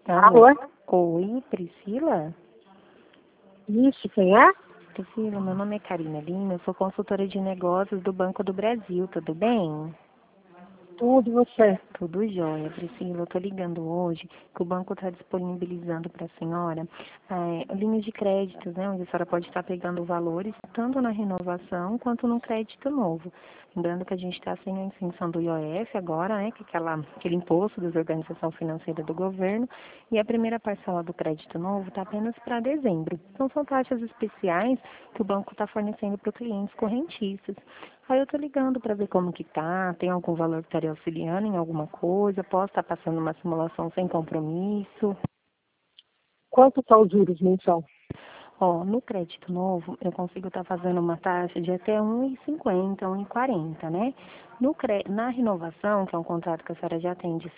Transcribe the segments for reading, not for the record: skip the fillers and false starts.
Alô? Alô? Oi, Priscila? Isso, quem é? Priscila, meu nome é Karina Lima, eu sou consultora de negócios do Banco do Brasil, tudo bem? Tudo você. Tudo jóia, Priscila. Eu tô ligando hoje que o banco está disponibilizando para a senhora linhas de créditos, né? Onde a senhora pode estar pegando valores tanto na renovação quanto no crédito novo. Lembrando que a gente está sem a isenção do IOF agora, né? Que é aquele imposto das organizações financeiras do governo. E a primeira parcela do crédito novo está apenas para dezembro. Então são taxas especiais que o banco está fornecendo para clientes correntistas. Aí eu tô ligando para ver como que tá, tem algum valor que estaria auxiliando em alguma coisa, posso estar passando uma simulação sem compromisso. Quanto está os juros mensal? Ó, no crédito novo, eu consigo estar fazendo uma taxa de até 1,50, 1,40, né? Na renovação, que é um contrato que a senhora já tem de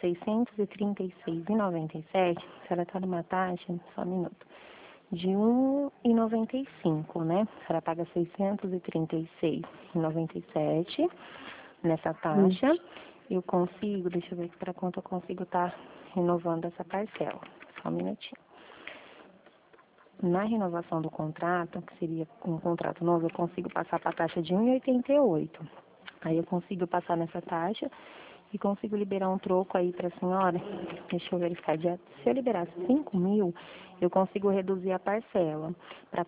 636,97, a senhora está numa taxa, só um minuto, de 1,95, né? A senhora paga 636,97 nessa taxa. Isso. Eu consigo, deixa eu ver aqui para quanto eu consigo estar renovando essa parcela. Só um minutinho. Na renovação do contrato, que seria um contrato novo, eu consigo passar para a taxa de 1,88. Aí eu consigo passar nessa taxa e consigo liberar um troco aí para a senhora. Deixa eu verificar. Se eu liberasse 5.000, eu consigo reduzir a parcela para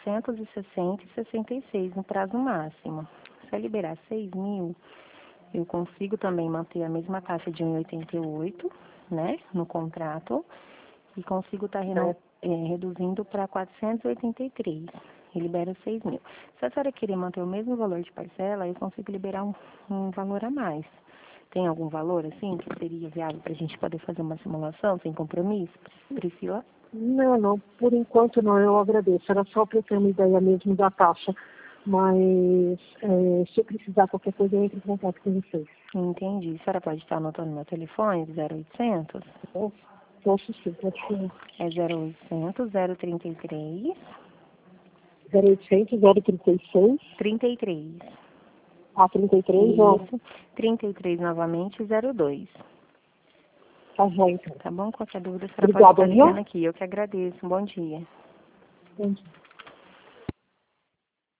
460,66 no prazo máximo. Se eu liberar 6.000, eu consigo também manter a mesma taxa de 1,88, né, no contrato, e consigo estar reduzindo para 483 e libero 6.000. Se a senhora querer manter o mesmo valor de parcela, eu consigo liberar um valor a mais. Tem algum valor, assim, que seria viável para a gente poder fazer uma simulação sem compromisso, Priscila? Não. Por enquanto não, eu agradeço. Era só para eu ter uma ideia mesmo da taxa. Mas se eu precisar qualquer coisa, eu entro em contato com vocês. Entendi. A senhora pode estar anotando meu telefone, 0800? Posso sim, pode ser. É 0800 033 0800 036 33. a 33, ó. Isso. 33 novamente, 02. Tá bom, então. Tá bom? Qualquer dúvida, a senhora pode Obrigada, estar ligando viu? aqui. Eu que agradeço. Bom dia. Bom dia.